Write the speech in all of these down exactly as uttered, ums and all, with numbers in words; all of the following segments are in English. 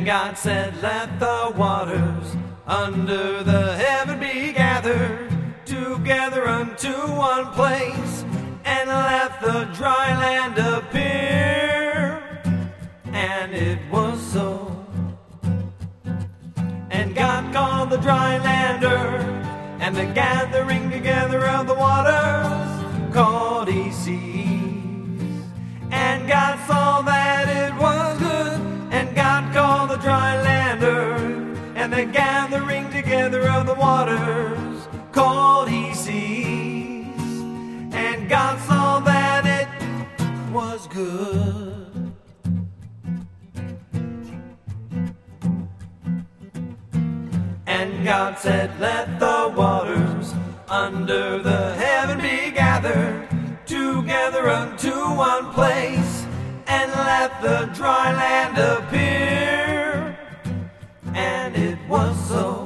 And God said, let the waters under the heaven be gathered together unto one place, and let the dry land appear. And it was so. And God called the dry land earth, and the gathering together of the waters called he seas. And God saw that it was good, and God called the dry land earth, and the gathering together of the waters called he seas. And God saw that it was good. And God said, let the waters under the heaven be gathered together unto one place, and let the dry land appear. And it was so.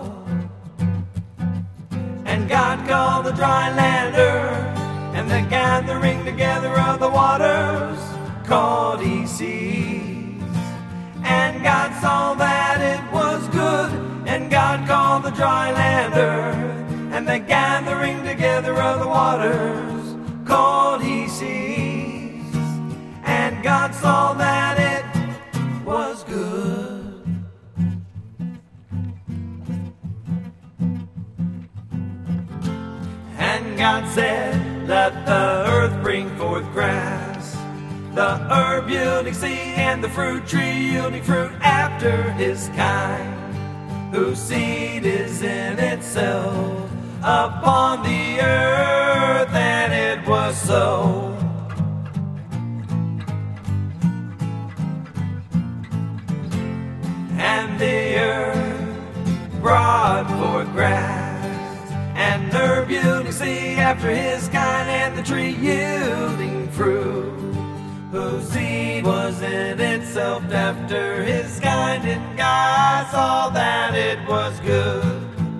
And God called the dry land earth, and the gathering together of the waters called he seas. And God saw that it was good, and God called the dry land earth, and the gathering together of the waters called he seas. And God saw that it was good. And God said, let the earth bring forth grass, the herb yielding seed, and the fruit tree yielding fruit after his kind, whose seed is in itself upon the earth. And it was so. And the earth brought forth grass, and herb yielding seed after his kind, and the tree yielding fruit, whose seed was in itself after his kind. And God saw that it was good.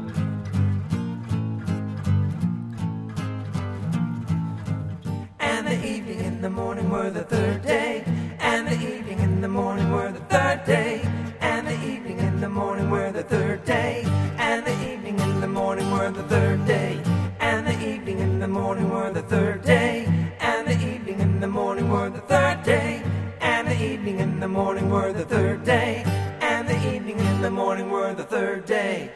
And the evening and the morning were the third day, and the evening and the morning were the third day, and the evening and the morning were the third day, and the evening and the morning were the third day, and the evening and the morning were the third day, and the evening and the morning were the third day, and the evening and the morning were the third day, and the evening and the morning were the third day.